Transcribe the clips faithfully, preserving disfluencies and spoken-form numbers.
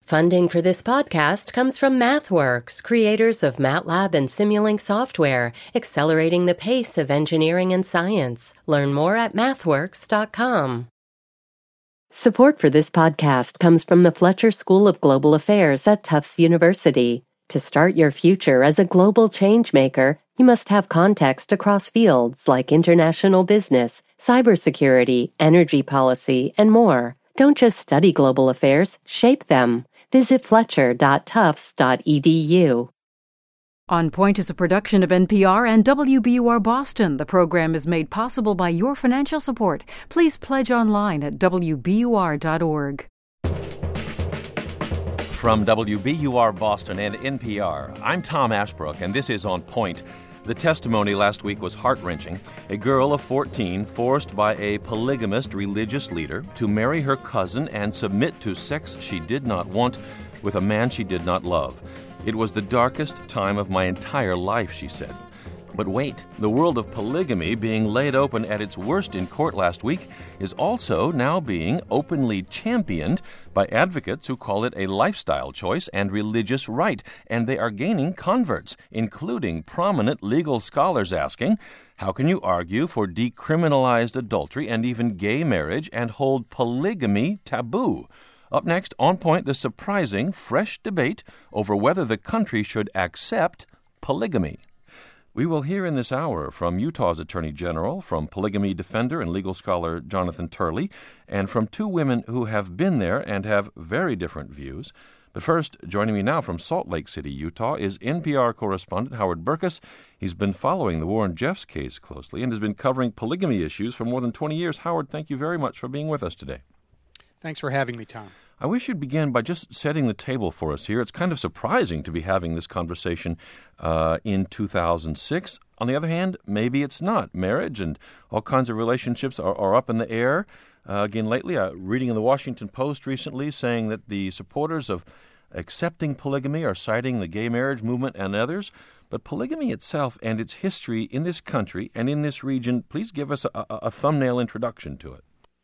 Funding for this podcast comes from MathWorks, creators of MATLAB and Simulink software, accelerating the pace of engineering and science. Learn more at mathworks dot com. Support for this podcast comes from the Fletcher School of Global Affairs at Tufts University. To start your future as a global changemaker, you must have context across fields like international business, cybersecurity, energy policy, and more. Don't just study global affairs, shape them. Visit fletcher dot tufts dot e d u. On Point is a production of N P R and W B U R Boston. The program is made possible by your financial support. Please pledge online at w b u r dot org. From W B U R Boston and N P R, I'm Tom Ashbrook, and this is On Point. The testimony last week was heart-wrenching. A girl of fourteen forced by a polygamist religious leader to marry her cousin and submit to sex she did not want with a man she did not love. It was the darkest time of my entire life, she said. But wait, the world of polygamy being laid open at its worst in court last week is also now being openly championed by advocates who call it a lifestyle choice and religious right, and they are gaining converts, including prominent legal scholars asking, how can you argue for decriminalized adultery and even gay marriage and hold polygamy taboo? Up next, On Point, the surprising, fresh debate over whether the country should accept polygamy. We will hear in this hour from Utah's Attorney General, from polygamy defender and legal scholar Jonathan Turley, and from two women who have been there and have very different views. But first, joining me now from Salt Lake City, Utah, is N P R correspondent Howard Burkus. He's been following the Warren Jeffs case closely and has been covering polygamy issues for more than twenty years. Howard, thank you very much for being with us today. Thanks for having me, Tom. I wish you'd begin by just setting the table for us here. It's kind of surprising to be having this conversation uh, in two thousand six. On the other hand, maybe it's not. Marriage and all kinds of relationships are, are up in the air. Uh, again, lately, uh, reading in the Washington Post recently saying that the supporters of accepting polygamy are citing the gay marriage movement and others. But polygamy itself and its history in this country and in this region, please give us a, a, a thumbnail introduction to it.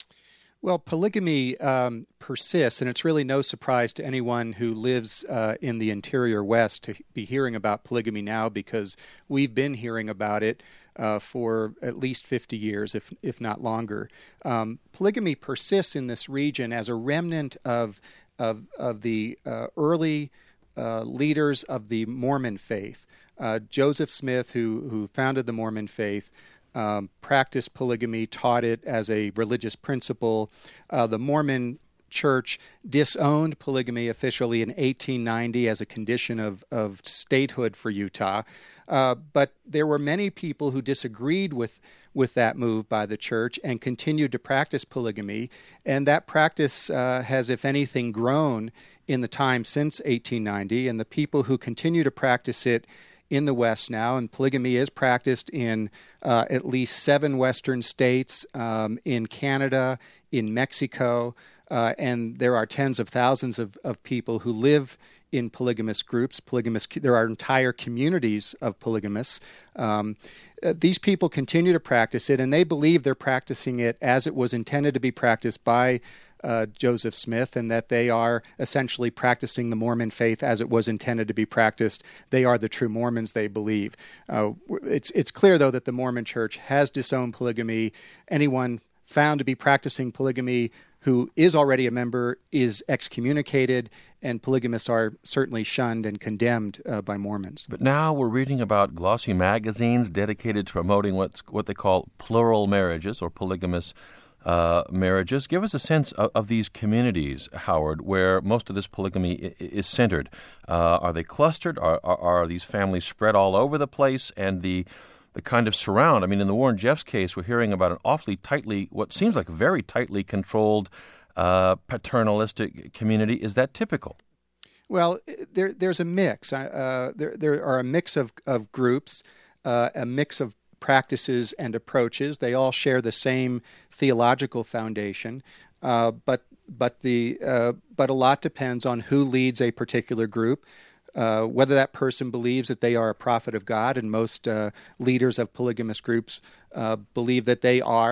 Well, polygamy um, persists, and it's really no surprise to anyone who lives uh, in the interior West to be hearing about polygamy now, because we've been hearing about it uh, for at least fifty years, if if not longer. Um, polygamy persists in this region as a remnant of of, of the uh, early uh, leaders of the Mormon faith. Uh, Joseph Smith, who who founded the Mormon faith, Um, practiced polygamy, taught it as a religious principle. Uh, the Mormon Church disowned polygamy officially in eighteen ninety as a condition of, of statehood for Utah. Uh, but there were many people who disagreed with, with that move by the church and continued to practice polygamy. And that practice uh, has, if anything, grown in the time since eighteen ninety. And the people who continue to practice it in the West now, and polygamy is practiced in uh, at least seven Western states, um, in Canada, in Mexico, uh, and there are tens of thousands of, of people who live in polygamous groups. Polygamous, there are entire communities of polygamists. Um, uh, these people continue to practice it, and they believe they're practicing it as it was intended to be practiced by Uh, Joseph Smith, and that they are essentially practicing the Mormon faith as it was intended to be practiced. They are the true Mormons, they believe. Uh, it's it's clear, though, that the Mormon Church has disowned polygamy. Anyone found to be practicing polygamy who is already a member is excommunicated, and polygamists are certainly shunned and condemned uh, by Mormons. But now we're reading about glossy magazines dedicated to promoting what's, what they call plural marriages or polygamous Uh, marriages. Give us a sense of, of these communities, Howard, where most of this polygamy I- is centered. Uh, are they clustered? Are, are, are these families spread all over the place? And the the kind of surround, I mean, in the Warren Jeffs case, we're hearing about an awfully tightly, what seems like a very tightly controlled uh, paternalistic community. Is that typical? Well, there, there's a mix. Uh, there, there are a mix of, of groups, uh, a mix of practices and approaches. They all share the same theological foundation, uh, but but the uh, but a lot depends on who leads a particular group, uh, whether that person believes that they are a prophet of God, and most uh, leaders of polygamous groups uh, believe that they are.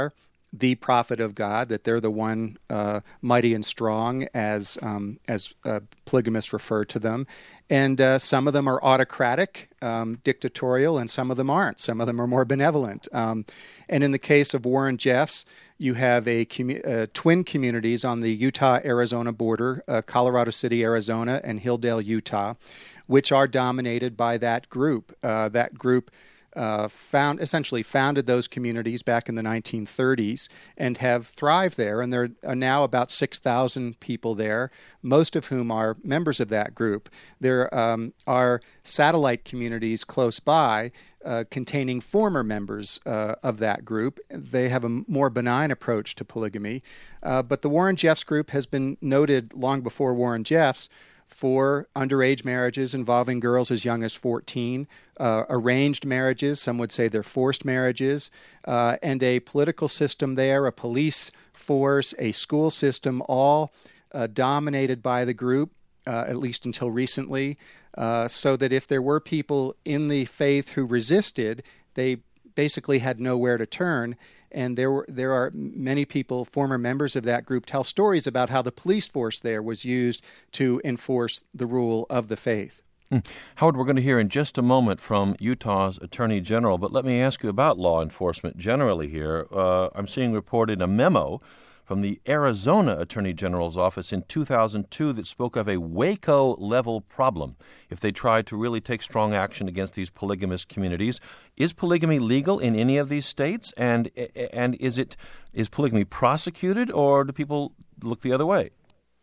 the prophet of God, that they're the one uh, mighty and strong, as um, as uh, polygamists refer to them. And uh, some of them are autocratic, um, dictatorial, and some of them aren't. Some of them are more benevolent. Um, and in the case of Warren Jeffs, you have a commu- uh, twin communities on the Utah-Arizona border, uh, Colorado City, Arizona, and Hilldale, Utah, which are dominated by that group. Uh, that group uh, found essentially founded those communities back in the nineteen thirties and have thrived there. And there are now about six thousand people there, most of whom are members of that group. There um, are satellite communities close by uh, containing former members uh, of that group. They have a more benign approach to polygamy. Uh, but the Warren Jeffs group has been noted long before Warren Jeffs for underage marriages involving girls as young as fourteen, uh, arranged marriages, some would say they're forced marriages, uh, and a political system there, a police force, a school system, all uh, dominated by the group, uh, at least until recently, uh, so that if there were people in the faith who resisted, they basically had nowhere to turn. And there were there are many people, former members of that group, tell stories about how the police force there was used to enforce the rule of the faith. Hmm. Howard, we're going to hear in just a moment from Utah's Attorney General, but let me ask you about law enforcement generally here. Uh, I'm seeing reported a memo from the Arizona Attorney General's office in two thousand two that spoke of a Waco-level problem if they tried to really take strong action against these polygamous communities. Is polygamy legal in any of these states, and and is it is polygamy prosecuted, or do people look the other way?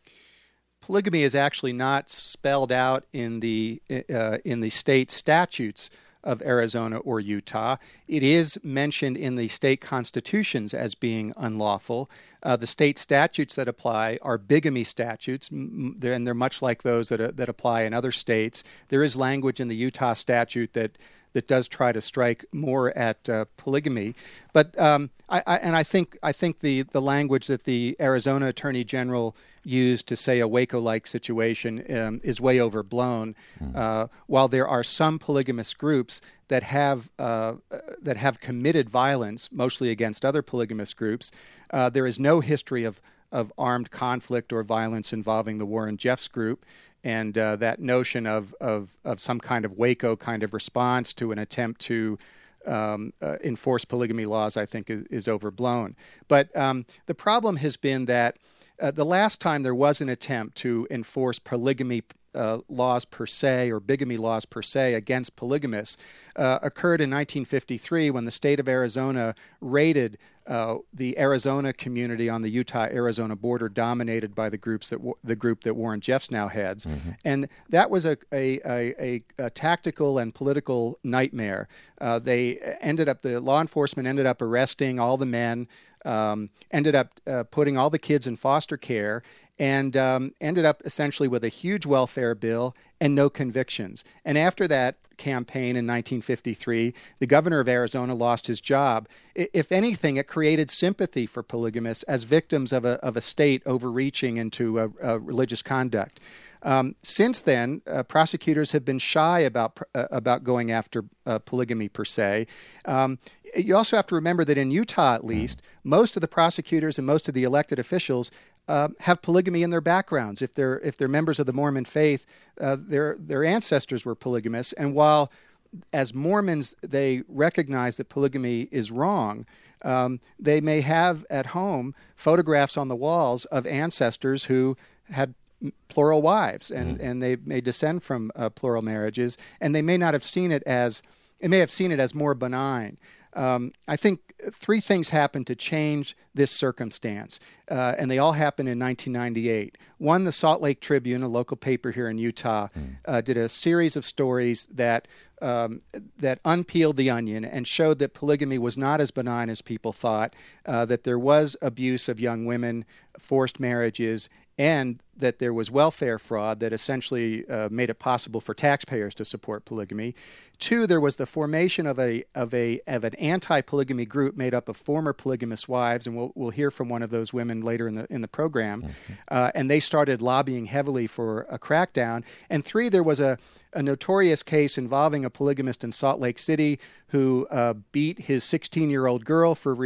Polygamy is actually not spelled out in the uh, in the state statutes of Arizona or Utah. It is mentioned in the state constitutions as being unlawful. Uh, the state statutes that apply are bigamy statutes, and they're much like those that uh, that apply in other states. There is language in the Utah statute that that does try to strike more at uh, polygamy, but um, I, I and I think I think the the language that the Arizona Attorney General used to say a Waco-like situation um, is way overblown. Mm. Uh, while there are some polygamous groups that have uh, that have committed violence, mostly against other polygamous groups, uh, there is no history of of armed conflict or violence involving the Warren Jeffs group. And uh, that notion of, of of some kind of Waco kind of response to an attempt to um, uh, enforce polygamy laws, I think, is, is overblown. But um, the problem has been that uh, the last time there was an attempt to enforce polygamy uh, laws per se, or bigamy laws per se, against polygamists uh, occurred in nineteen fifty-three when the state of Arizona raided Uh, the Arizona community on the Utah-Arizona border, dominated by the groups that the group that Warren Jeffs now heads, mm-hmm. and that was a a, a a tactical and political nightmare. Uh, they ended up the law enforcement ended up arresting all the men, um, ended up uh, putting all the kids in foster care, and um, ended up essentially with a huge welfare bill and no convictions. And after that campaign in nineteen fifty-three, the governor of Arizona lost his job. If anything, it created sympathy for polygamists as victims of a of a state overreaching into a, a religious conduct. Um, since then, uh, prosecutors have been shy about uh, about going after uh, polygamy per se. Um, you also have to remember that in Utah, at least, most of the prosecutors and most of the elected officials Uh, have polygamy in their backgrounds. If they're if they're members of the Mormon faith, uh, their their ancestors were polygamists. And while, as Mormons, they recognize that polygamy is wrong, um, they may have at home photographs on the walls of ancestors who had plural wives, and, mm. and they may descend from uh, plural marriages, and they may not have seen it as they may have seen it as more benign. Um, I think three things happened to change this circumstance, uh, and they all happened in nineteen ninety-eight. One, the Salt Lake Tribune, a local paper here in Utah, mm. uh, did a series of stories that um, that unpeeled the onion and showed that polygamy was not as benign as people thought, uh, that there was abuse of young women, forced marriages, and that there was welfare fraud that essentially uh, made it possible for taxpayers to support polygamy. Two, there was the formation of a of a of an anti-polygamy group made up of former polygamous wives, and we'll we'll hear from one of those women later in the in the program. Mm-hmm. Uh, and they started lobbying heavily for a crackdown. And three, there was a a notorious case involving a polygamist in Salt Lake City who uh, beat his sixteen-year-old girl for re,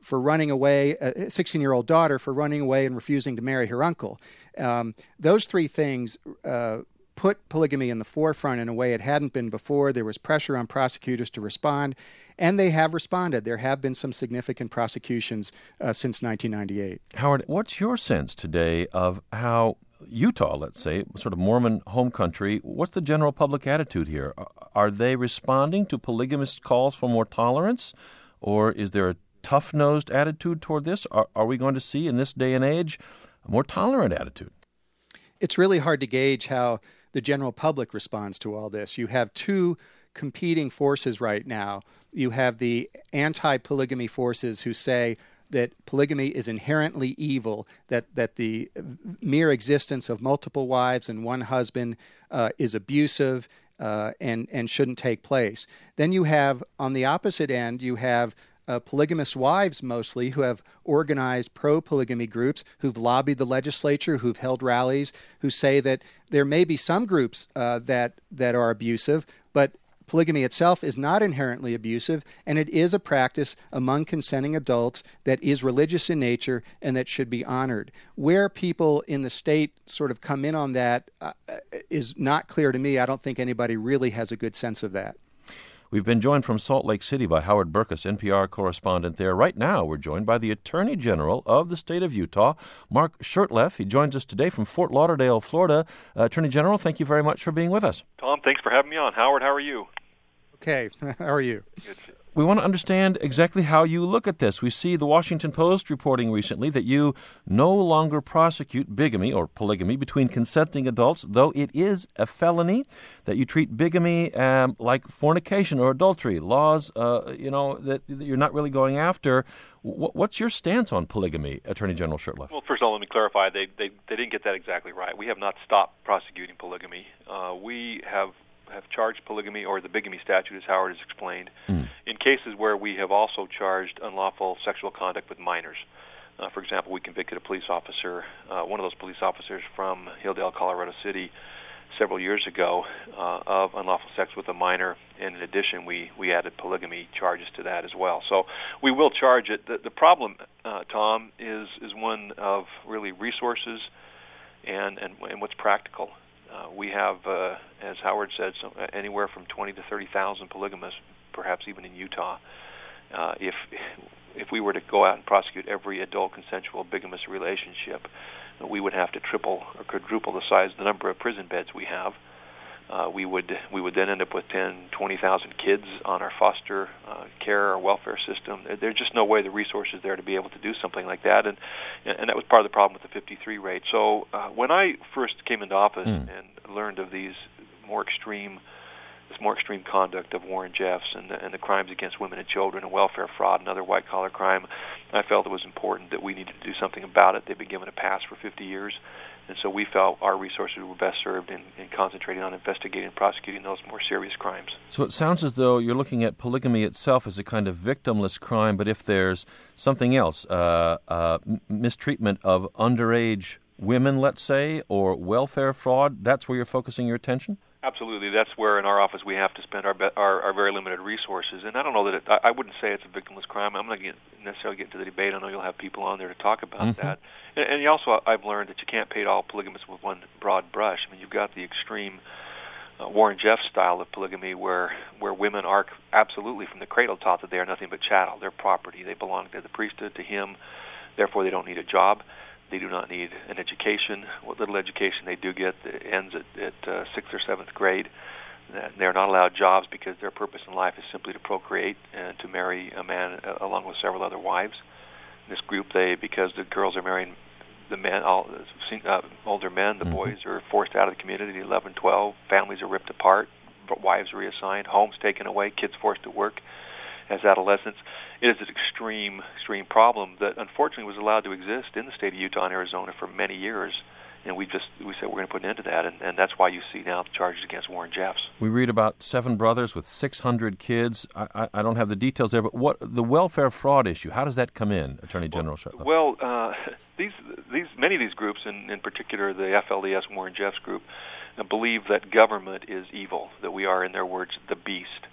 for running away, a sixteen-year-old daughter for running away and refusing to marry her uncle. Um, those three things uh, put polygamy in the forefront in a way it hadn't been before. There was pressure on prosecutors to respond, and they have responded. There have been some significant prosecutions uh, since nineteen ninety-eight. Howard, what's your sense today of how Utah, let's say, sort of Mormon home country, what's the general public attitude here? Are they responding to polygamist calls for more tolerance, or is there a tough-nosed attitude toward this? Are, are we going to see in this day and age a more tolerant attitude? It's really hard to gauge how the general public responds to all this. You have two competing forces right now. You have the anti-polygamy forces who say that polygamy is inherently evil, that, that the mere existence of multiple wives and one husband uh, is abusive uh, and, and shouldn't take place. Then you have, on the opposite end, you have uh, polygamous wives mostly who have organized pro-polygamy groups, who've lobbied the legislature, who've held rallies, who say that there may be some groups uh, that, that are abusive, but polygamy itself is not inherently abusive, and it is a practice among consenting adults that is religious in nature and that should be honored. Where people in the state sort of come in on that uh, is not clear to me. I don't think anybody really has a good sense of that. We've been joined from Salt Lake City by Howard Burkus, N P R correspondent there. Right now, we're joined by the Attorney General of the state of Utah, Mark Shurtleff. He joins us today from Fort Lauderdale, Florida. Uh, Attorney General, thank you very much for being with us. Tom, thanks for having me on. Howard, how are you? Okay. How are you? Good. We want to understand exactly how you look at this. We see the Washington Post reporting recently that you no longer prosecute bigamy or polygamy between consenting adults, though it is a felony, that you treat bigamy um, like fornication or adultery, laws uh, you know, that, that you're not really going after. W- what's your stance on polygamy, Attorney General Shurtleff? Well, first of all, let me clarify. They, they, they didn't get that exactly right. We have not stopped prosecuting polygamy. Uh, we have have charged polygamy, or the bigamy statute, as Howard has explained, mm. in cases where we have also charged unlawful sexual conduct with minors. Uh, for example, we convicted a police officer, uh, one of those police officers from Hilldale, Colorado City, several years ago uh, of unlawful sex with a minor, and in addition, we, we added polygamy charges to that as well. So we will charge it. The, the problem, uh, Tom, is is one of really resources and, and, and what's practical. Uh, we have, uh, as Howard said, some, uh, anywhere from twenty to thirty thousand polygamists, perhaps even in Utah. Uh, if if we were to go out and prosecute every adult consensual bigamous relationship, uh, we would have to triple or quadruple the size, the number of prison beds we have. Uh, we would we would then end up with ten, twenty thousand kids on our foster uh, care or welfare system. There's just no way the resources there to be able to do something like that, and and that was part of the problem with the fifty-three rate. So uh, when I first came into office mm. and learned of these more extreme, this more extreme conduct of Warren Jeffs and the, and the crimes against women and children and welfare fraud and other white collar crime, I felt it was important that we needed to do something about it. They've been given a pass for fifty years. And so we felt our resources were best served in, in concentrating on investigating and prosecuting those more serious crimes. So it sounds as though you're looking at polygamy itself as a kind of victimless crime, but if there's something else, uh, uh, mistreatment of underage women, let's say, or welfare fraud, that's where you're focusing your attention? Absolutely. That's where in our office we have to spend our be- our, our very limited resources. And I don't know that it, I, I wouldn't say it's a victimless crime. I'm not going to necessarily get into the debate. I know you'll have people on there to talk about mm-hmm. that. And, and you also, I've learned that you can't paint all polygamists with one broad brush. I mean, you've got the extreme uh, Warren Jeffs style of polygamy where, where women are absolutely from the cradle taught that they are nothing but chattel. They're property. They belong to the priesthood, to him. Therefore, they don't need a job. They do not need an education. What little education they do get ends at, at uh, sixth or seventh grade. They're not allowed jobs because their purpose in life is simply to procreate and to marry a man uh, along with several other wives. In this group, they because the girls are marrying the men, all uh, older men, the mm-hmm. boys are forced out of the community. eleven, twelve, families are ripped apart, but wives are reassigned, homes taken away, kids forced to work as adolescents. It is an extreme, extreme problem that unfortunately was allowed to exist in the state of Utah and Arizona for many years. And we just we said we're going to put an end to that, and, and that's why you see now the charges against Warren Jeffs. We read about seven brothers with six hundred kids. I, I, I don't have the details there, but what the welfare fraud issue? How does that come in, Attorney General Shurtleff? Well, uh, these these many of these groups, in, in particular the F L D S Warren Jeffs group, uh, believe that government is evil. That we are, in their words, the beast.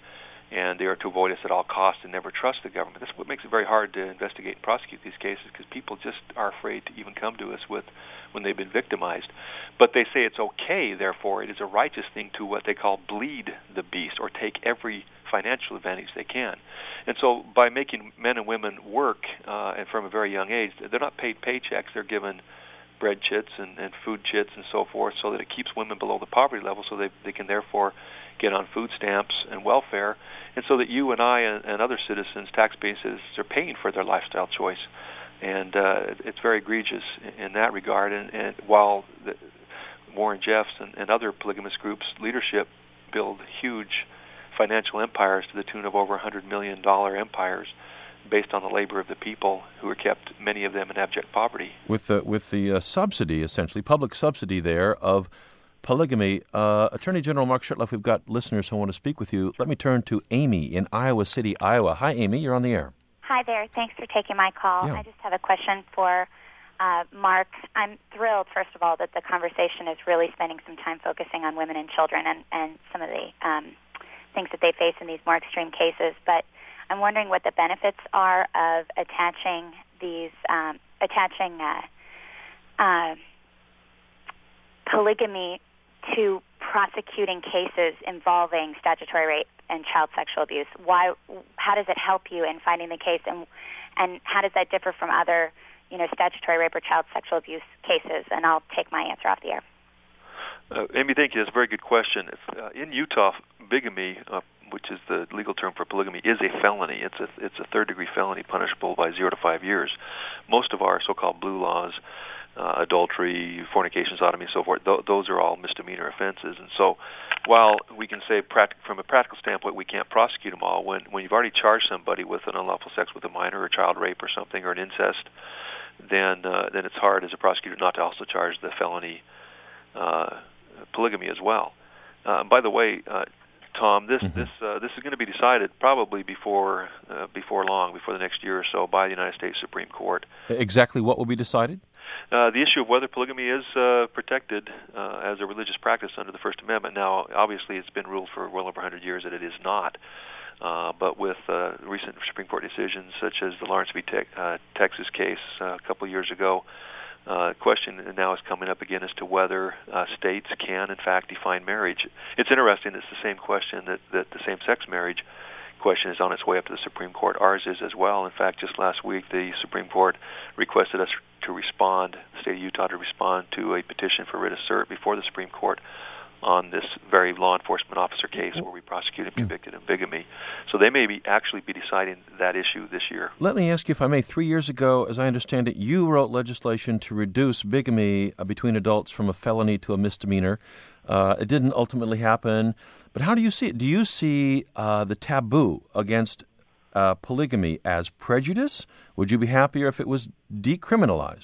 and they are to avoid us at all costs and never trust the government. That's what makes it very hard to investigate and prosecute these cases, because people just are afraid to even come to us with when they've been victimized. But they say it's okay, therefore it is a righteous thing to what they call bleed the beast, or take every financial advantage they can. And so by making men and women work uh, and from a very young age, they're not paid paychecks, they're given bread chits and, and food chits and so forth, so that it keeps women below the poverty level, so they, they can therefore get on food stamps and welfare, and so that you and I and, and other citizens, taxpaying citizens, are paying for their lifestyle choice. And uh, it's very egregious in, in that regard. And, and while the, Warren Jeffs and, and other polygamist groups' leadership build huge financial empires to the tune of over one hundred million dollars empires, based on the labor of the people, who are kept, many of them, in abject poverty. With the, with the uh, subsidy, essentially, public subsidy there of polygamy. Uh, Attorney General Mark Shurtleff, we've got listeners who want to speak with you. Let me turn to Amy in Iowa City, Iowa. Hi, Amy. You're on the air. Hi there. Thanks for taking my call. Yeah. I just have a question for uh, Mark. I'm thrilled, first of all, that the conversation is really spending some time focusing on women and children and, and some of the um, things that they face in these more extreme cases. But I'm wondering what the benefits are of attaching these, um, attaching uh, uh, polygamy to prosecuting cases involving statutory rape and child sexual abuse. Why? How does it help you in finding the case, and and how does that differ from other, you know, statutory rape or child sexual abuse cases? And I'll take my answer off the air. Uh, Amy, thank you. That's a very good question. If, uh, in Utah, bigamy, uh, which is the legal term for polygamy, is a felony. It's a it's a third degree felony punishable by zero to five years. Most of our so-called blue laws, Uh, adultery, fornication, sodomy, and so forth, th- those are all misdemeanor offenses. And so while we can say pract- from a practical standpoint we can't prosecute them all, when, when you've already charged somebody with an unlawful sex with a minor or child rape or something, or an incest, then uh, then it's hard as a prosecutor not to also charge the felony uh, polygamy as well. Uh, by the way, uh, Tom, this mm-hmm. this uh, this is going to be decided probably before uh, before long, before the next year or so, by the United States Supreme Court. Exactly what will be decided? Uh, the issue of whether polygamy is uh, protected uh, as a religious practice under the First Amendment. Now, obviously, it's been ruled for well over one hundred years that it is not. Uh, but with uh, recent Supreme Court decisions, such as the Lawrence v. Te- uh, Texas case uh, a couple of years ago, uh, question now is coming up again as to whether uh, states can, in fact, define marriage. It's interesting. It's the same question that, that the same-sex marriage question is on its way up to the Supreme Court. Ours is as well. In fact, just last week, the Supreme Court requested us to respond, the state of Utah to respond to a petition for writ of cert before the Supreme Court on this very law enforcement officer case where we prosecuted and convicted of bigamy. So they may be actually be deciding that issue this year. Let me ask you, if I may, three years ago, as I understand it, you wrote legislation to reduce bigamy uh, between adults from a felony to a misdemeanor. Uh, it didn't ultimately happen. But how do you see it? Do you see uh, the taboo against uh, polygamy as prejudice? Would you be happier if it was decriminalized?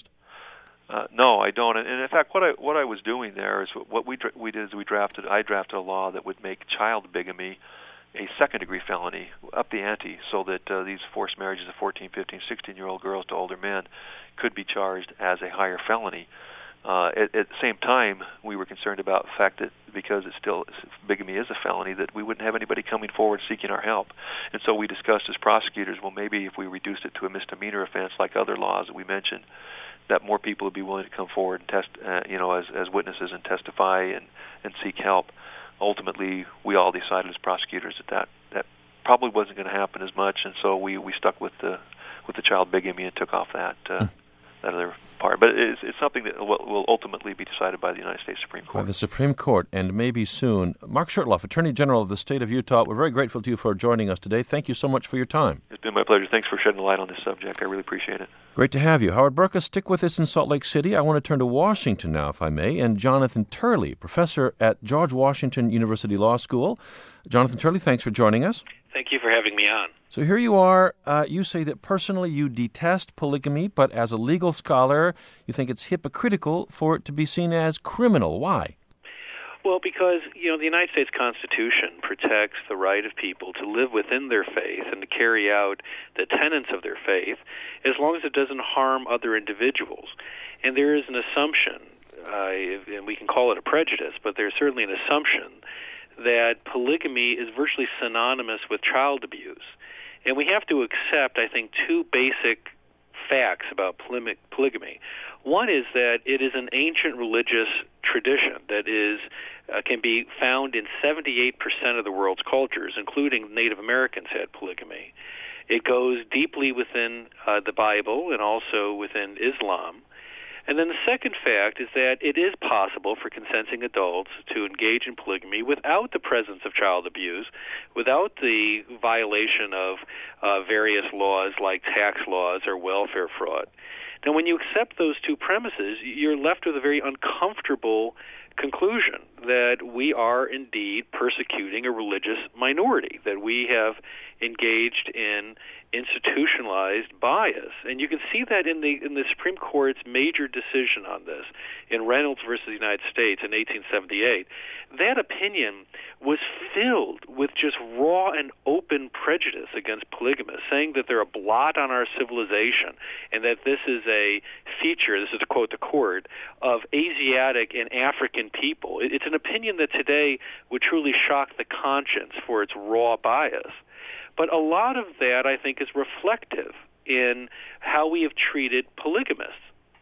Uh, no, I don't. And in fact, what I what I was doing there is what we we did is we drafted I drafted a law that would make child bigamy a second degree felony, up the ante, so that uh, these forced marriages of fourteen, fifteen, sixteen-year-old girls to older men could be charged as a higher felony. Uh, at, at the same time, we were concerned about the fact that because it's still bigamy is a felony, that we wouldn't have anybody coming forward seeking our help. And so we discussed as prosecutors, well, maybe if we reduced it to a misdemeanor offense like other laws that we mentioned, that more people would be willing to come forward and test, uh, you know, as as witnesses and testify and, and seek help. Ultimately, we all decided as prosecutors that that, that probably wasn't going to happen as much, and so we, we stuck with the with the child bigamy and took off that uh, that other part. But it's, it's something that will, will ultimately be decided by the United States Supreme Court. By the Supreme Court, and maybe soon. Mark Shurtleff, Attorney General of the State of Utah, we're very grateful to you for joining us today. Thank you so much for your time. It's been my pleasure. Thanks for shedding light on this subject. I really appreciate it. Great to have you. Howard Burka, stick with us in Salt Lake City. I want to turn to Washington now, if I may, and Jonathan Turley, professor at George Washington University Law School. Jonathan Turley, thanks for joining us. Thank you for having me on. So here you are. Uh, you say that personally you detest polygamy, but as a legal scholar, you think it's hypocritical for it to be seen as criminal. Why? Well, because, you know, the United States Constitution protects the right of people to live within their faith and to carry out the tenets of their faith as long as it doesn't harm other individuals. And there is an assumption, uh, and we can call it a prejudice, but there's certainly an assumption that polygamy is virtually synonymous with child abuse. And we have to accept, I think, two basic facts about polygamy. One is that it is an ancient religious tradition that is uh, can be found in seventy-eight percent of the world's cultures, including Native Americans had polygamy. It goes deeply within uh, the Bible and also within Islam. And then the second fact is that it is possible for consenting adults to engage in polygamy without the presence of child abuse, without the violation of uh, various laws like tax laws or welfare fraud. Now, when you accept those two premises, you're left with a very uncomfortable conclusion that we are indeed persecuting a religious minority, that we have engaged in institutionalized bias. And you can see that in the in the Supreme Court's major decision on this, in Reynolds versus the United States in eighteen seventy-eight. That opinion was filled with just raw and open prejudice against polygamists, saying that they're a blot on our civilization and that this is a feature, this is to quote the court, of Asiatic and African people. It's an opinion that today would truly shock the conscience for its raw bias. But a lot of that, I think, is reflective in how we have treated polygamists.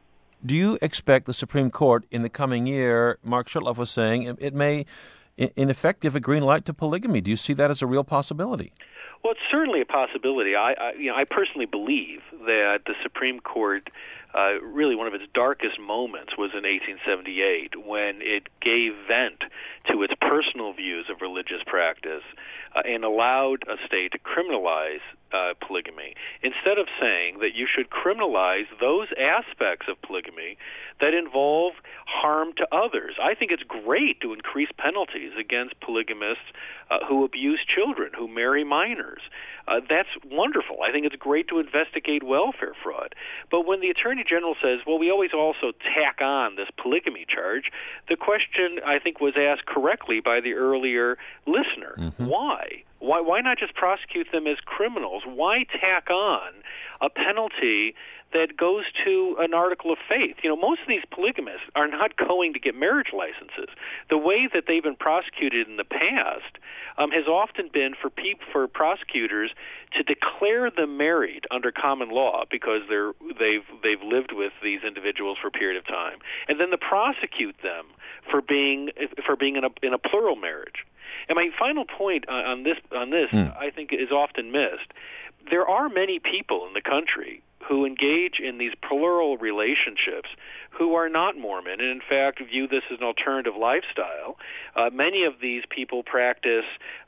Do you expect the Supreme Court in the coming year, Mark Shurtleff was saying, it may, in effect, give a green light to polygamy? Do you see that as a real possibility? Well, it's certainly a possibility. I, I, you know, I personally believe that the Supreme Court, uh, really one of its darkest moments was in eighteen seventy-eight, when it gave vent to its personal views of religious practice uh, and allowed a state to criminalize uh, polygamy, instead of saying that you should criminalize those aspects of polygamy that involve harm to others. I think it's great to increase penalties against polygamists uh, who abuse children, who marry minors. Uh, that's wonderful. I think it's great to investigate welfare fraud. But when the Attorney General says, well, we always also tack on this polygamy charge, the question, I think, was asked correctly by the earlier listener. Mm-hmm. Why? Why, why not just prosecute them as criminals? Why tack on a penalty that goes to an article of faith? You know, most of these polygamists are not going to get marriage licenses. The way that they've been prosecuted in the past um, has often been for peop- for prosecutors to declare them married under common law because they're they've they've lived with these individuals for a period of time, and then to prosecute them for being for being in a in a plural marriage. And my final point on this on this mm. I think is often missed. There are many people in the country who engage in these plural relationships who are not Mormon and, in fact, view this as an alternative lifestyle. Uh, many of these people practice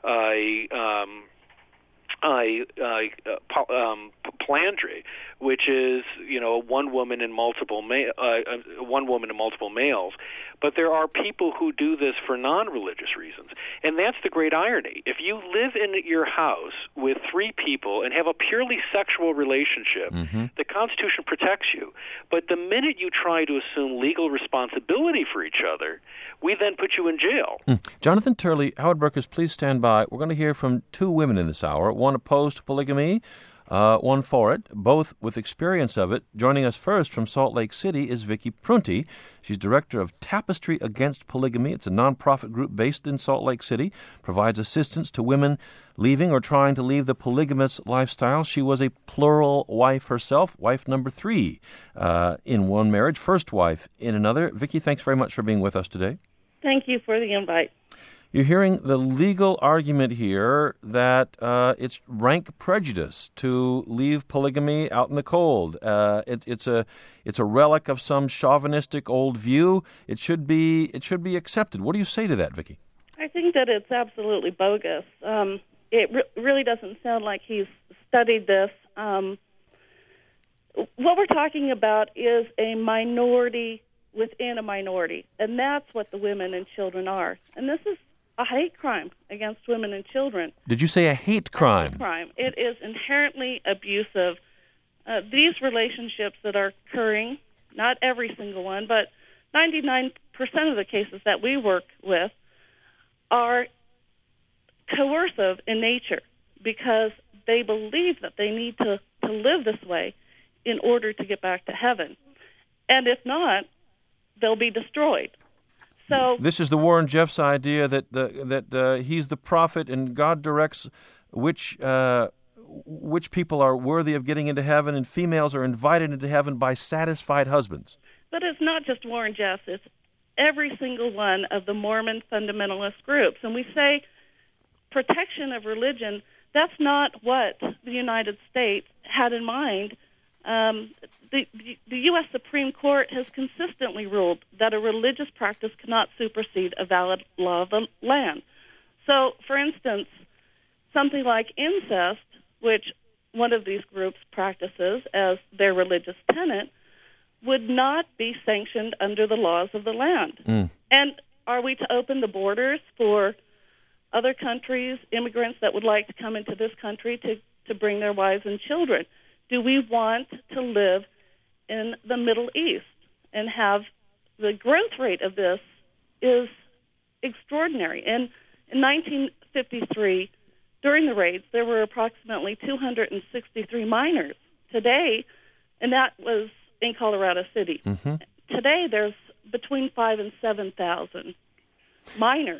uh, um, I, I, uh, um, plandry, which is, you know, one woman and multiple ma- uh, one woman and multiple males. But there are people who do this for non-religious reasons, and that's the great irony. If you live in your house with three people and have a purely sexual relationship, mm-hmm. the Constitution protects you. But the minute you try to assume legal responsibility for each other, we then put you in jail. Mm. Jonathan Turley, Howard Burkus, please stand by. We're going to hear from two women in this hour, one opposed to polygamy, uh, one for it, both with experience of it. Joining us first from Salt Lake City is Vicki Prunty. She's director of Tapestry Against Polygamy. It's a nonprofit group based in Salt Lake City, provides assistance to women leaving or trying to leave the polygamous lifestyle. She was a plural wife herself, wife number three uh, in one marriage, first wife in another. Vicki, thanks very much for being with us today. Thank you for the invite. You're hearing the legal argument here that uh, it's rank prejudice to leave polygamy out in the cold. Uh, it, it's a it's a relic of some chauvinistic old view. It should be it should be accepted. What do you say to that, Vicki? I think that it's absolutely bogus. Um, it re- really doesn't sound like he's studied this. Um, what we're talking about is a minority within a minority, and that's what the women and children are. And this is a hate crime against women and children. Did you say a hate crime? A hate crime. It is inherently abusive. Uh, these relationships that are occurring, not every single one, but ninety-nine percent of the cases that we work with are coercive in nature because they believe that they need to, to live this way in order to get back to heaven. And if not, they'll be destroyed. So this is the Warren Jeffs idea that the, that uh, he's the prophet and God directs which uh, which people are worthy of getting into heaven, and females are invited into heaven by satisfied husbands. But it's not just Warren Jeffs. It's every single one of the Mormon fundamentalist groups. And we say protection of religion, that's not what the United States had in mind. Um, the, the U S Supreme Court has consistently ruled that a religious practice cannot supersede a valid law of the land. So, for instance, something like incest, which one of these groups practices as their religious tenet, would not be sanctioned under the laws of the land. Mm. And are we to open the borders for other countries, immigrants that would like to come into this country to, to bring their wives and children? Do we want to live in the Middle East and have the growth rate of this is extraordinary. And in nineteen fifty-three, during the raids, there were approximately two hundred sixty-three minors. Today, and that was in Colorado City. Mm-hmm. Today, there's between five and seven thousand minors.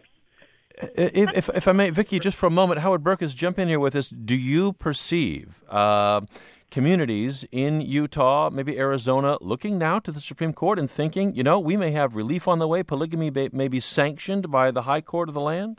If, if, if I may, Vicki, just for a moment, Howard Burkus, jump in here with us. Do you perceive uh, communities in Utah, maybe Arizona, looking now to the Supreme Court and thinking, you know, we may have relief on the way, polygamy may, may be sanctioned by the High Court of the land?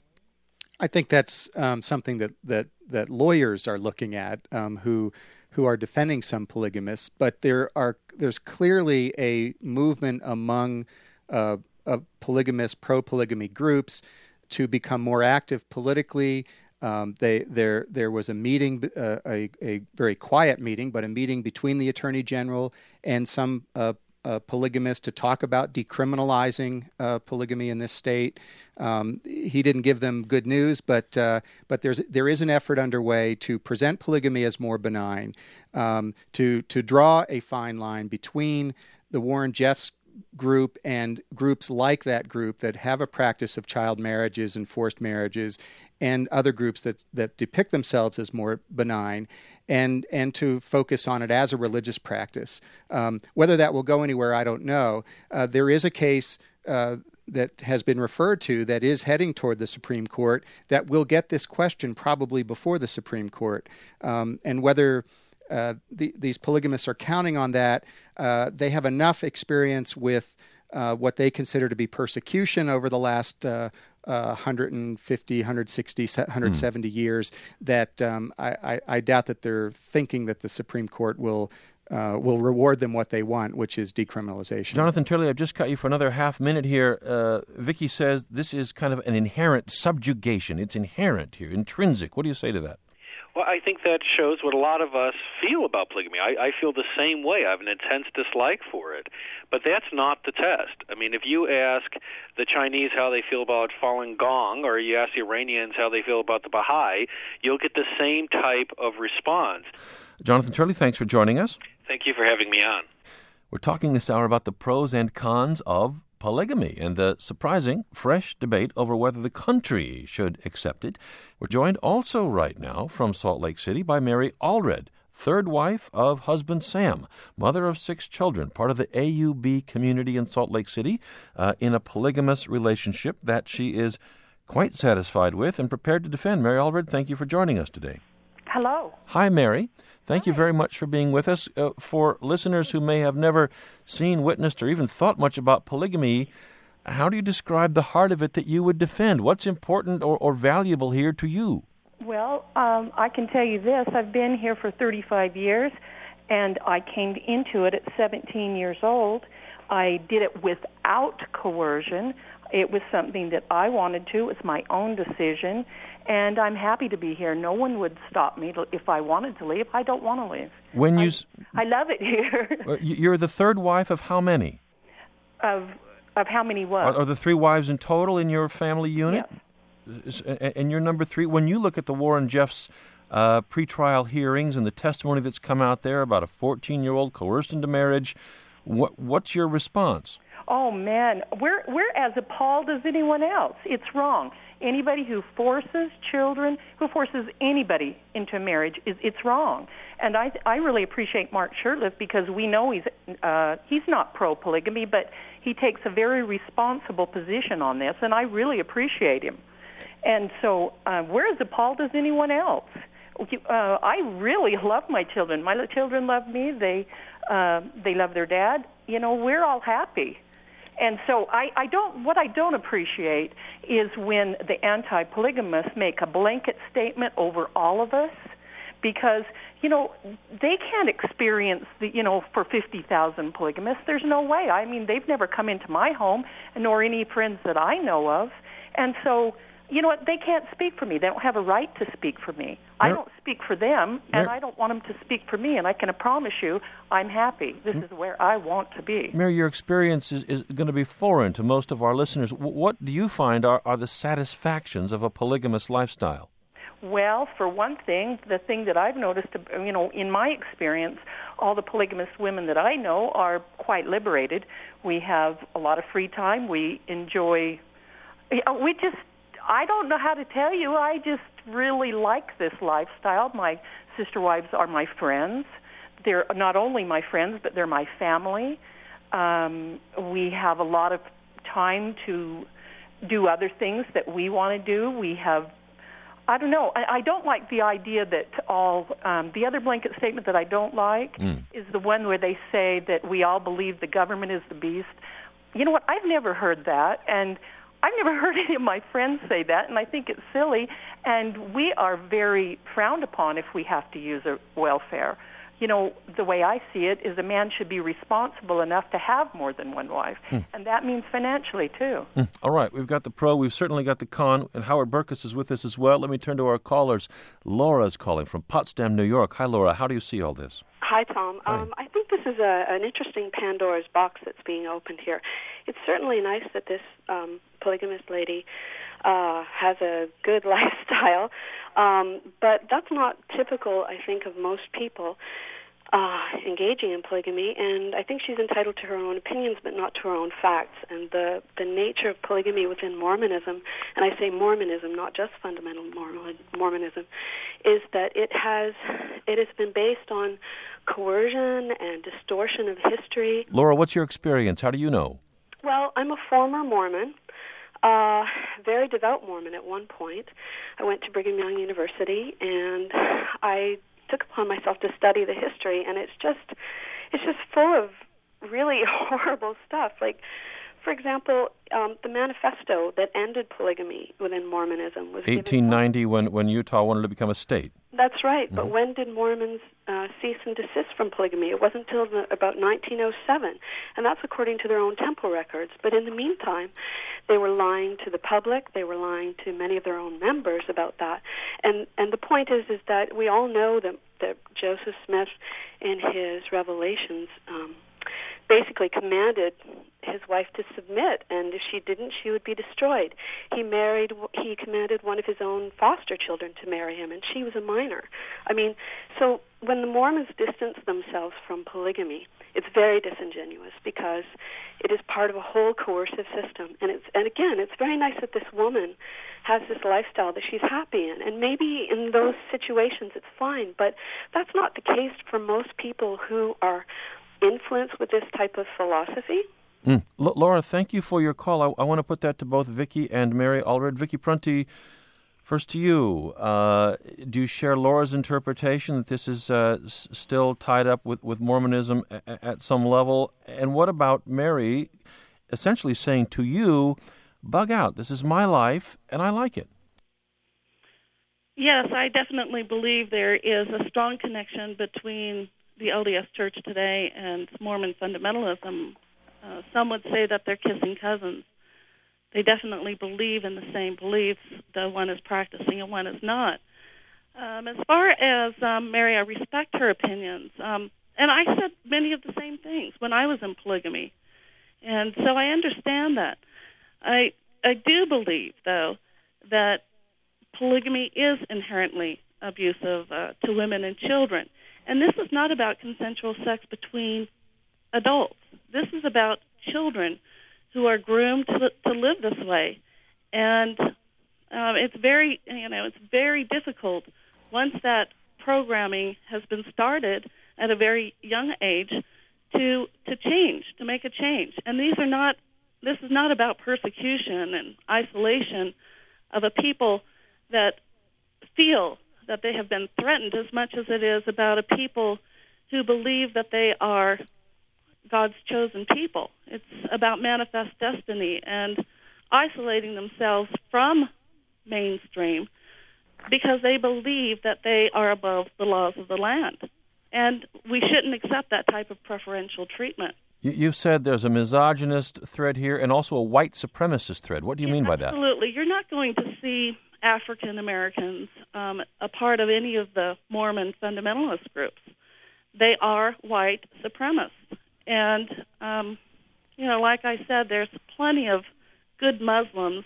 I think that's um, something that, that, that lawyers are looking at um, who who are defending some polygamists, but there are there's clearly a movement among uh, of polygamist, pro-polygamy groups to become more active politically. Um, they there there was a meeting, uh, a a very quiet meeting, but a meeting between the Attorney General and some uh, uh, polygamists to talk about decriminalizing uh, polygamy in this state. Um, he didn't give them good news, but uh, but there's there is an effort underway to present polygamy as more benign, um, to to draw a fine line between the Warren Jeffs group and groups like that group that have a practice of child marriages and forced marriages, and other groups that that depict themselves as more benign, and and to focus on it as a religious practice. Um, whether that will go anywhere, I don't know. Uh, there is a case uh, that has been referred to that is heading toward the Supreme Court that will get this question probably before the Supreme Court, um, and whether uh, the, these polygamists are counting on that. Uh, they have enough experience with uh, what they consider to be persecution over the last uh, uh, one hundred fifty, one hundred sixty, one hundred seventy mm. years that um, I, I, I doubt that they're thinking that the Supreme Court will uh, will reward them what they want, which is decriminalization. Jonathan Turley, I've just cut you for another half minute here. Uh, Vicki says this is kind of an inherent subjugation. It's inherent here, intrinsic. What do you say to that? Well, I think that shows what a lot of us feel about polygamy. I, I feel the same way. I have an intense dislike for it. But that's not the test. I mean, if you ask the Chinese how they feel about Falun Gong, or you ask the Iranians how they feel about the Baha'i, you'll get the same type of response. Jonathan Turley, thanks for joining us. Thank you for having me on. We're talking this hour about the pros and cons of polygamy and the surprising, fresh debate over whether the country should accept it. We're joined also right now from Salt Lake City by Mary Allred, third wife of husband Sam, mother of six children, part of the A U B community in Salt Lake City, uh, in a polygamous relationship that she is quite satisfied with and prepared to defend. Mary Allred, thank you for joining us today. Hello. Hi, Mary. Thank Hi. you very much for being with us. Uh, for listeners who may have never seen, witnessed, or even thought much about polygamy, how do you describe the heart of it that you would defend? What's important or, or valuable here to you? Well, um, I can tell you this. I've been here for thirty-five years, and I came into it at seventeen years old. I did it without coercion. It was something that I wanted to. It was my own decision, and I'm happy to be here. No one would stop me if I wanted to leave. I don't want to leave. When you, I, I love it here. You're the third wife of how many? Of of how many what? Are, are the three wives in total in your family unit? Yes. And you're number three. When you look at the Warren Jeffs uh, pretrial hearings and the testimony that's come out there about a fourteen-year-old coerced into marriage, what, what's your response? oh man, we're we're as appalled as anyone else. It's wrong. Anybody who forces children, who forces anybody into a marriage, is it's wrong. And I I really appreciate Mark Shurtleff because we know he's uh, he's not pro polygamy, but he takes a very responsible position on this, and I really appreciate him. And so uh, we're as appalled as anyone else. Uh, I really love my children. My children love me. They uh, they love their dad. You know, we're all happy. And so I, I don't. What I don't appreciate is when the anti-polygamists make a blanket statement over all of us, because you know they can't experience the you know for fifty thousand polygamists. There's no way. I mean, they've never come into my home, nor any friends that I know of, and so. You know what? They can't speak for me. They don't have a right to speak for me. I don't speak for them, and I don't want them to speak for me. And I can promise you, I'm happy. This is where I want to be. Mary, your experience is, is going to be foreign to most of our listeners. What do you find are, are the satisfactions of a polygamous lifestyle? Well, for one thing, the thing that I've noticed, you know, in my experience, all the polygamous women that I know are quite liberated. We have a lot of free time. We enjoy, we just, I don't know how to tell you. I just really like this lifestyle. My sister wives are my friends. They're not only my friends, but they're my family. Um, we have a lot of time to do other things that we want to do. We have, I don't know, I, I don't like the idea that all, um, the other blanket statement that I don't like mm. is the one where they say that we all believe the government is the beast. You know what, I've never heard that, and I've never heard any of my friends say that, and I think it's silly, and we are very frowned upon if we have to use a welfare. You know, the way I see it is a man should be responsible enough to have more than one wife, mm. and that means financially, too. Mm. All right, we've got the pro, we've certainly got the con, and Howard Burkus is with us as well. Let me turn to our callers. Laura's calling from Potsdam, New York. Hi, Laura. How do you see all this? Hi, Tom. Hi. Um, I think this is a, an interesting Pandora's box that's being opened here. It's certainly nice that this um, polygamous lady uh, has a good lifestyle, um, but that's not typical, I think, of most people uh, engaging in polygamy, and I think she's entitled to her own opinions, but not to her own facts. And the, the nature of polygamy within Mormonism, and I say Mormonism, not just fundamental Mormonism, is that it has it has been based on coercion and distortion of history. Laura, what's your experience? How do you know? Well, I'm a former Mormon, uh, very devout Mormon at one point. I went to Brigham Young University, and I took upon myself to study the history, and it's just it's just full of really horrible stuff. Like, for example, um, the manifesto that ended polygamy within Mormonism was eighteen ninety when, when Utah wanted to become a state. That's right, mm-hmm. But when did Mormons uh, cease and desist from polygamy? It wasn't until the, about nineteen oh seven, and that's according to their own temple records. But in the meantime, they were lying to the public. They were lying to many of their own members about that. And and the point is is that we all know that, that Joseph Smith, in his Revelations, um, basically commanded his wife to submit, and if she didn't, she would be destroyed. He married, he commanded one of his own foster children to marry him, and she was a minor. I mean, so when the Mormons distance themselves from polygamy, it's very disingenuous because it is part of a whole coercive system. And it's and again, it's very nice that this woman has this lifestyle that she's happy in, and maybe in those situations it's fine, but that's not the case for most people who are influenced with this type of philosophy. Mm. L- Laura, thank you for your call. I, I want to put that to both Vicki and Mary Allred. Vicki Prunty, first to you. Uh, do you share Laura's interpretation that this is uh, s- still tied up with, with Mormonism a- at some level? And what about Mary essentially saying to you, bug out, this is my life and I like it? Yes, I definitely believe there is a strong connection between the L D S Church today and Mormon fundamentalism. Uh, some would say that they're kissing cousins. They definitely believe in the same beliefs that one is practicing and one is not. Um, as far as um, Mary, I respect her opinions. Um, and I said many of the same things when I was in polygamy. And so I understand that. I, I do believe, though, that polygamy is inherently abusive uh, to women and children. And this is not about consensual sex between adults. This is about children who are groomed to, to live this way. And um, it's very, you know, it's very difficult once that programming has been started at a very young age to to change, to make a change. And these are not, this is not about persecution and isolation of a people that feel that they have been threatened as much as it is about a people who believe that they are God's chosen people. It's about manifest destiny and isolating themselves from mainstream because they believe that they are above the laws of the land. And we shouldn't accept that type of preferential treatment. You, you said there's a misogynist thread here and also a white supremacist thread. What do you yes, mean by that? Absolutely. You're not going to see African Americans um, a part of any of the Mormon fundamentalist groups. They are white supremacists. And, um, you know, like I said, there's plenty of good Muslims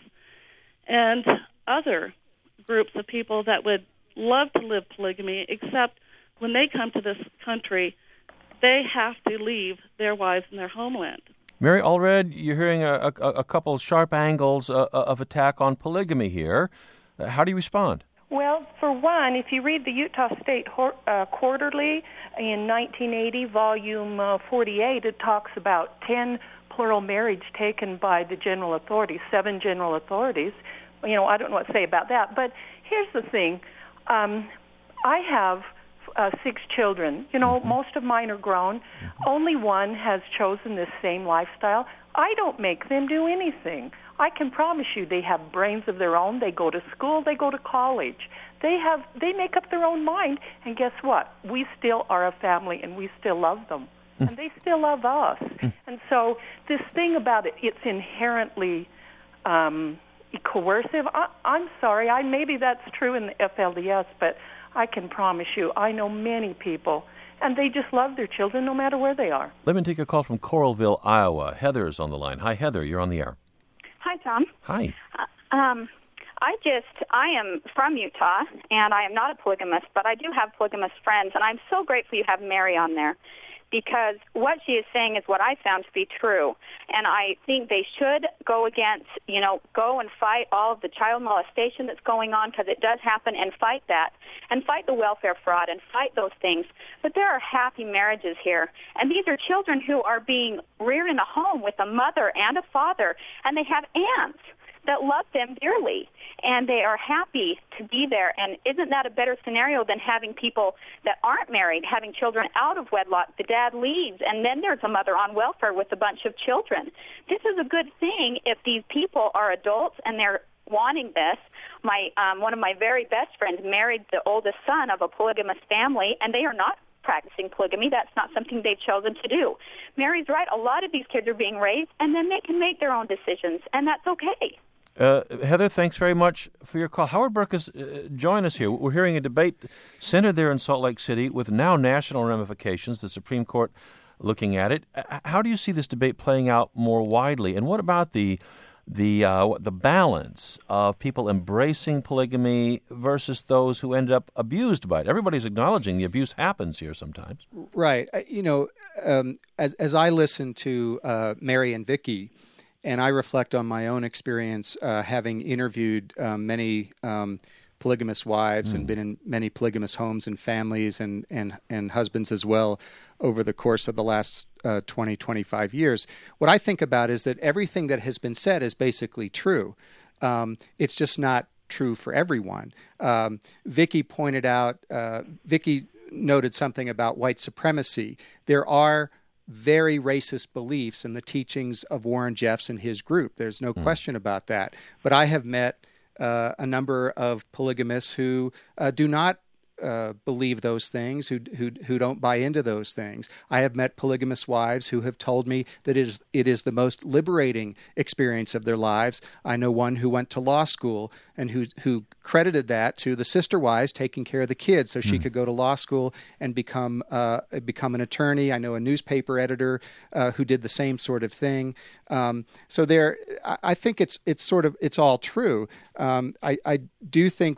and other groups of people that would love to live polygamy, except when they come to this country, they have to leave their wives and their homeland. Mary Allred, you're hearing a, a, a couple sharp angles uh, of attack on polygamy here. Uh, how do you respond? Well, for one, if you read the Utah State uh, Quarterly in nineteen eighty, volume uh, forty-eight, it talks about ten plural marriage taken by the general authorities, seven general authorities. You know, I don't know what to say about that. But here's the thing. Um, I have uh, six children. You know, mm-hmm. most of mine are grown. Mm-hmm. Only one has chosen this same lifestyle. I don't make them do anything. I can promise you they have brains of their own. They go to school. They go to college. They have. They make up their own mind. And guess what? We still are a family, and we still love them. Mm. And they still love us. Mm. And so this thing about it, it's inherently um, coercive. I, I'm sorry. I maybe that's true in the F L D S, but I can promise you I know many people, and they just love their children no matter where they are. Let me take a call from Coralville, Iowa. Heather's on the line. Hi, Heather. You're on the air. Hi, Tom. Hi. Uh, um, I just, I am from Utah, and I am not a polygamist, but I do have polygamous friends, and I'm so grateful you have Mary on there, because what she is saying is what I found to be true. And I think they should go against, you know, go and fight all of the child molestation that's going on, because it does happen, and fight that, and fight the welfare fraud, and fight those things. But there are happy marriages here, and these are children who are being reared in a home with a mother and a father, and they have aunts that love them dearly, and they are happy to be there. And isn't that a better scenario than having people that aren't married, having children out of wedlock? The dad leaves, and then there's a mother on welfare with a bunch of children. This is a good thing if these people are adults and they're wanting this. My um, one of my very best friends married the oldest son of a polygamous family, and they are not practicing polygamy. That's not something they've chosen to do. Mary's right. A lot of these kids are being raised, and then they can make their own decisions, and that's okay. Uh, Heather, thanks very much for your call. Howard Burke is uh, join us here. We're hearing a debate centered there in Salt Lake City with now national ramifications, the Supreme Court looking at it. How do you see this debate playing out more widely? And what about the the uh, the balance of people embracing polygamy versus those who end up abused by it? Everybody's acknowledging the abuse happens here sometimes. Right. You know, um, as, as I listen to uh, Mary and Vicki, and I reflect on my own experience, uh, having interviewed um, many um, polygamous wives mm. and been in many polygamous homes and families and, and, and husbands as well over the course of the last uh, twenty, twenty-five years. What I think about is that everything that has been said is basically true. Um, it's just not true for everyone. Um, Vicki pointed out, uh, Vicki noted something about white supremacy. There are very racist beliefs in the teachings of Warren Jeffs and his group. There's no mm. question about that. But I have met uh, a number of polygamists who uh, do not uh, believe those things, who, who who don't buy into those things. I have met polygamous wives who have told me that it is it is the most liberating experience of their lives. I know one who went to law school and who who credited that to the sister wives taking care of the kids, so she mm. could go to law school and become uh, become an attorney. I know a newspaper editor uh, who did the same sort of thing. Um, so there, I think it's it's sort of it's all true. Um, I, I do think that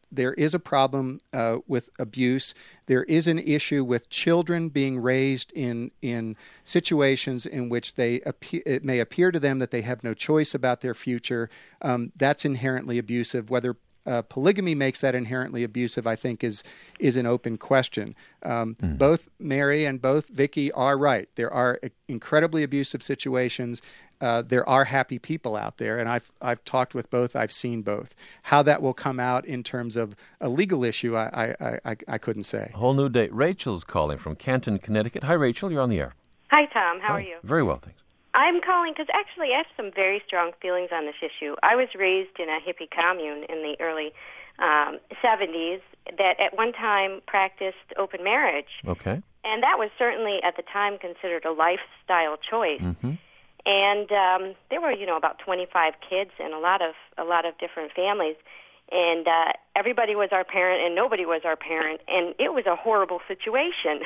there is a problem uh, with abuse. There is an issue with children being raised in in situations in which they appear, it may appear to them that they have no choice about their future. Um, that's inherently abusive. Whether uh, polygamy makes that inherently abusive, I think, is is an open question. Um, mm. Both Mary and both Vicki are right. There are incredibly abusive situations. Uh, there are happy people out there, and I've I've talked with both. I've seen both. How that will come out in terms of a legal issue, I I, I, I couldn't say. A whole new day. Rachel's calling from Canton, Connecticut. Hi, Rachel. You're on the air. Hi, Tom. How Hi. are you? Very well, thanks. I'm calling because actually I have some very strong feelings on this issue. I was raised in a hippie commune in the early um, seventies that at one time practiced open marriage. Okay. And that was certainly at the time considered a lifestyle choice. Mm-hmm. And um, there were, you know, about twenty-five kids and a lot of a lot of different families, and uh, everybody was our parent and nobody was our parent, and it was a horrible situation.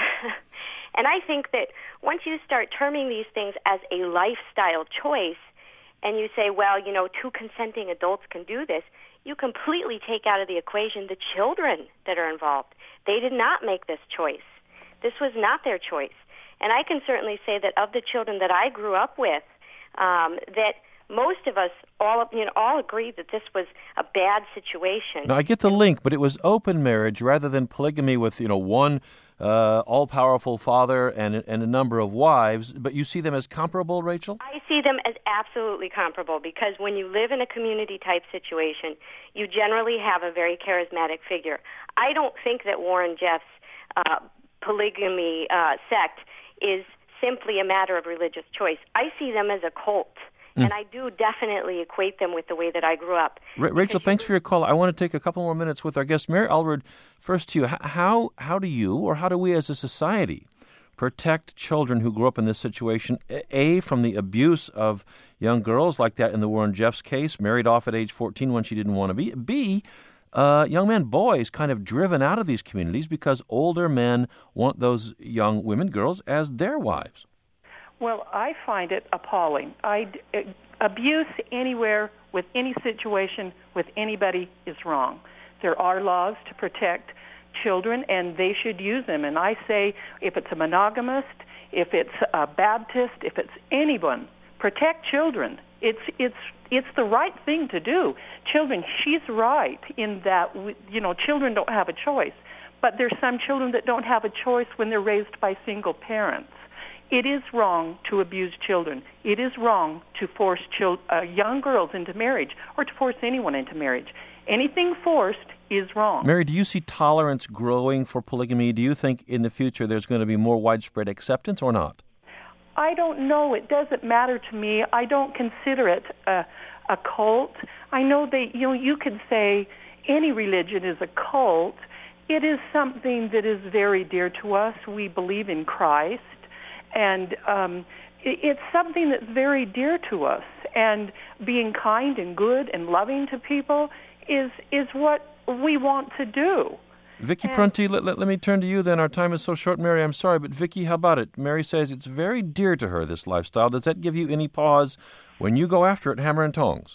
And I think that once you start terming these things as a lifestyle choice, and you say, well, you know, two consenting adults can do this, you completely take out of the equation the children that are involved. They did not make this choice. This was not their choice. And I can certainly say that of the children that I grew up with, um, that most of us all you know all agreed that this was a bad situation. Now, I get the link, but it was open marriage rather than polygamy with, you know, one uh, all-powerful father and and a number of wives. But you see them as comparable, Rachel? I see them as absolutely comparable because when you live in a community-type situation, you generally have a very charismatic figure. I don't think that Warren Jeff's uh, polygamy uh, sect is simply a matter of religious choice. I see them as a cult, mm. and I do definitely equate them with the way that I grew up. Ra- Rachel, thanks for your call. I want to take a couple more minutes with our guest, Mary Allred. First to you, how how do you, or how do we as a society, protect children who grew up in this situation, A, from the abuse of young girls like that in the Warren Jeffs case, married off at age fourteen when she didn't want to be, B, Uh, young men, boys, kind of driven out of these communities because older men want those young women, girls, as their wives? Well, I find it appalling. I, uh, abuse anywhere with any situation with anybody is wrong. There are laws to protect children, and they should use them. And I say if it's a monogamist, if it's a Baptist, if it's anyone, protect children. It's it's it's the right thing to do. Children, she's right in that, you know, children don't have a choice. But there's some children that don't have a choice when they're raised by single parents. It is wrong to abuse children. It is wrong to force chil- uh, young girls into marriage or to force anyone into marriage. Anything forced is wrong. Mary, do you see tolerance growing for polygamy? Do you think in the future there's going to be more widespread acceptance or not? I don't know. It doesn't matter to me. I don't consider it a, a cult. I know that, you know, you could say any religion is a cult. It is something that is very dear to us. We believe in Christ, and um, it, it's something that's very dear to us. And being kind and good and loving to people is is what we want to do. Vicki Prunty, let, let, let me turn to you then. Our time is so short, Mary, I'm sorry, but Vicki, how about it? Mary says it's very dear to her, this lifestyle. Does that give you any pause when you go after it hammer and tongs?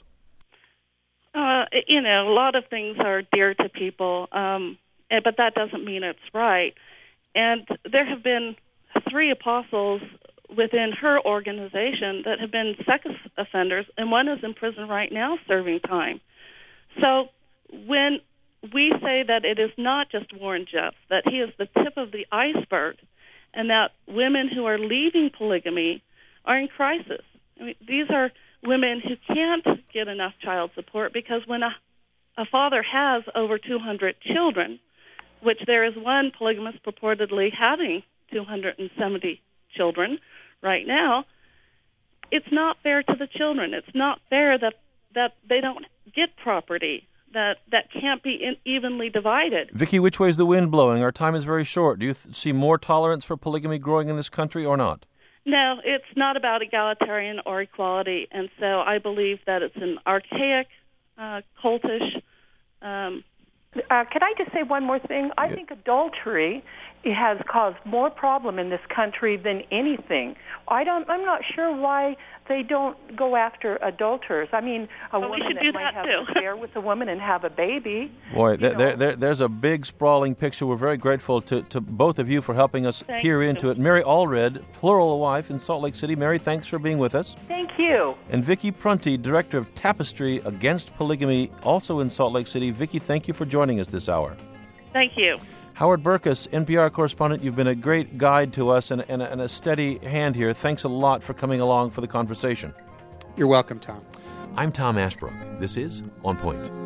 Uh, you know, a lot of things are dear to people, um, but that doesn't mean it's right. And there have been three apostles within her organization that have been sex offenders, and one is in prison right now serving time. So when we say that it is not just Warren Jeffs, that he is the tip of the iceberg, and that women who are leaving polygamy are in crisis. I mean, these are women who can't get enough child support because when a, a father has over two hundred children, which there is one polygamist purportedly having two hundred seventy children right now, it's not fair to the children. It's not fair that, that they don't get property. That, that can't be in, evenly divided. Vicki, which way is the wind blowing? Our time is very short. Do you th- see more tolerance for polygamy growing in this country or not? No, it's not about egalitarian or equality, and so I believe that it's an archaic, uh, cultish... Um, uh, can I just say one more thing? I yeah. think adultery has caused more problem in this country than anything. I don't. I'm not sure why they don't go after adulterers. I mean, a well, woman we that do might that have too. an affair with a woman and have a baby. Boy, there, there, there, there's a big, sprawling picture. We're very grateful to, to both of you for helping us Thank peer you. into it. Mary Allred, plural wife in Salt Lake City. Mary, thanks for being with us. Thank you. And Vicki Prunty, director of Tapestry Against Polygamy, also in Salt Lake City. Vicki, thank you for joining us this hour. Thank you. Howard Burkus, N P R correspondent, you've been a great guide to us and, and, and a steady hand here. Thanks a lot for coming along for the conversation. You're welcome, Tom. I'm Tom Ashbrook. This is On Point.